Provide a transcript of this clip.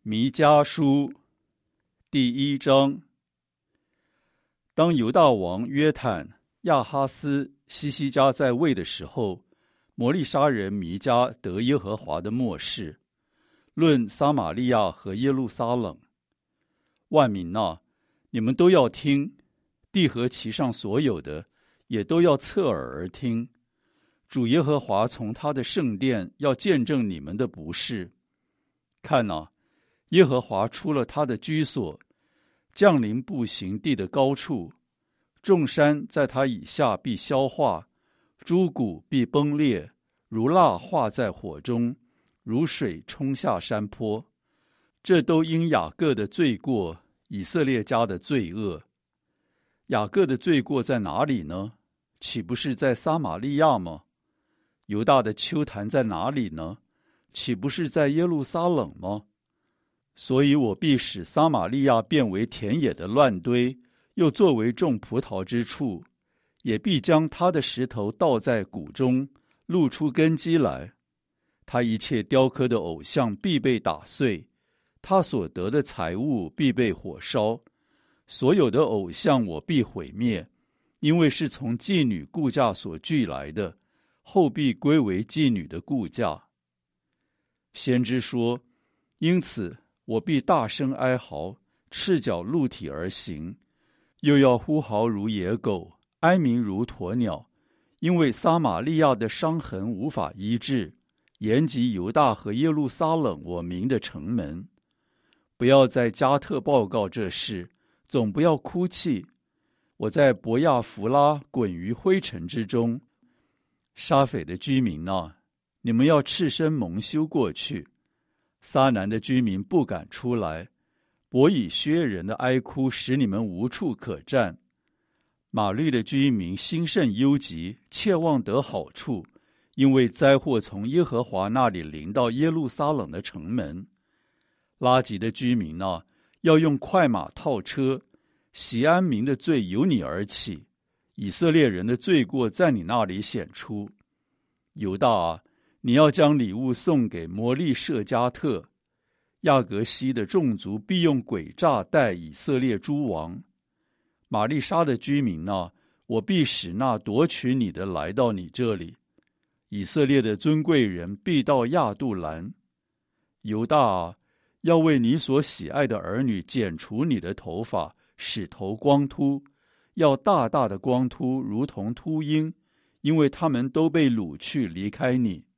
弥迦书第1章。当犹大王约坦、亚哈斯、西西家在位的时候，摩利沙人弥迦得耶和华的默示，论撒玛利亚和耶路撒冷。万民啊，你们都要听，地和其上所有的也都要侧耳而听。主耶和华从他的圣殿要见证你们的不是。看啊，耶和华出了他的居所，降临步行地的高处，众山在他以下必消化，诸谷必崩裂，如蜡化在火中，如水冲下山坡。这都因雅各的罪过，以色列家的罪恶。雅各的罪过在哪里呢？岂不是在撒玛利亚吗？犹大的丘坛在哪里呢？岂不是在耶路撒冷吗？所以我必使撒玛利亚变为田野的乱堆，又作为种葡萄之处，也必将他的石头倒在谷中，露出根基来。他一切雕刻的偶像必被打碎，他所得的财物必被火烧。所有的偶像我必毁灭，因为是从妓女雇价所聚来的，后必归为妓女的雇价。先知说，因此我必大声哀嚎，赤脚露体而行，又要呼号如野狗，哀鸣如鸵鸟，因为撒玛利亚的伤痕无法医治，延及犹大和耶路撒冷我民的城门。不要在加特报告这事，总不要哭泣。我在伯亚弗拉滚于灰尘之中。沙斐的居民啊，你们要赤身蒙羞过去。撒南的居民不敢出来，伯以薛人的哀哭使你们无处可站。马律的居民心甚忧急，切望得好处，因为灾祸从耶和华那里临到耶路撒冷的城门。拉吉的居民啊，要用快马套车。锡安民的罪由你而起，以色列人的罪过在你那里显出。犹大啊，你要将礼物送给摩利舍加特。亚革西的众族必用诡诈待以色列诸王。玛丽莎的居民啊，我必使那夺取你的来到你这里。以色列的尊贵人必到亚杜兰。犹大啊，要为你所喜爱的儿女剪除你的头发，使头光秃，要大大的光秃，如同秃鹰，因为他们都被掳去离开你。